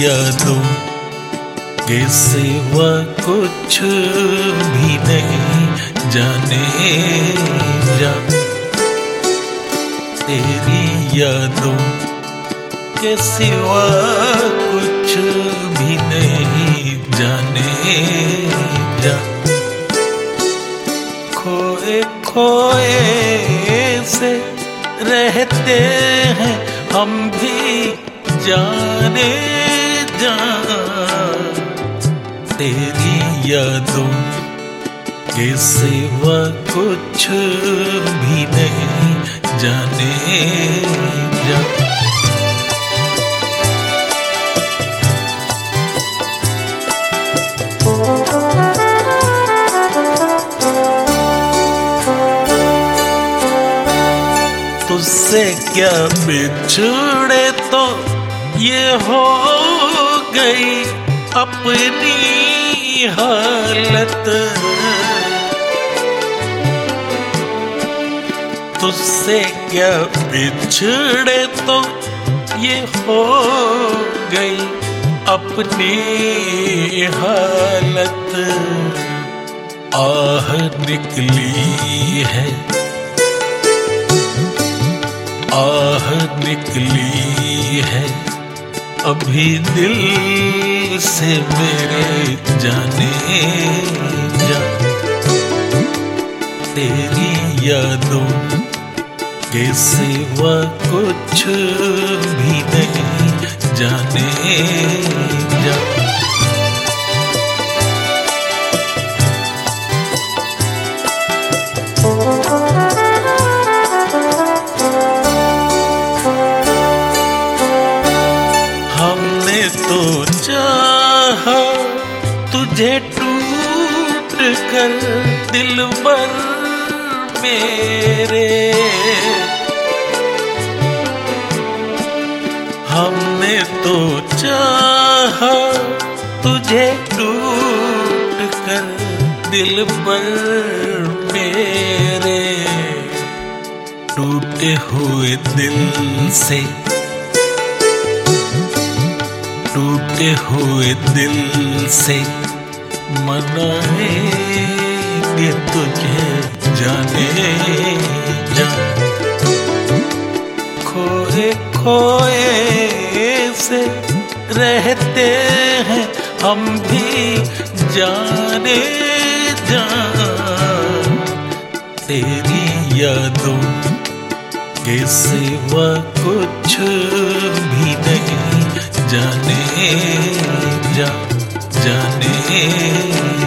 यादों के सिवा कुछ भी नहीं जाने जा। तेरी यादों के सिवा कुछ भी नहीं जाने जा। खोए खोए से रहते हैं हम भी जाने जा। तेरी यादों के सिवा कुछ भी नहीं जाने जा। तुझसे क्या बिछड़े तो ये हो गई अपनी हालत। तुझसे क्या बिछड़े तो ये हो गई अपनी हालत। आह निकली है, आह निकली है अभी दिल से मेरे जाने जा। तेरी यादों के सिवा कुछ भी नहीं जाने जा। हमने तो चाहा तुझे टूट कर दिलबर मेरे। हमने तो चाहा तुझे टूट कर दिलबर मेरे। टूटे हुए दिल से, टूटे हुए दिल से मनाएंगे तुझे जाने जा। खोए खोए से रहते हैं हम भी जाने जा। तेरी यादों के सिवा कुछ भी नहीं जाने जा, जाने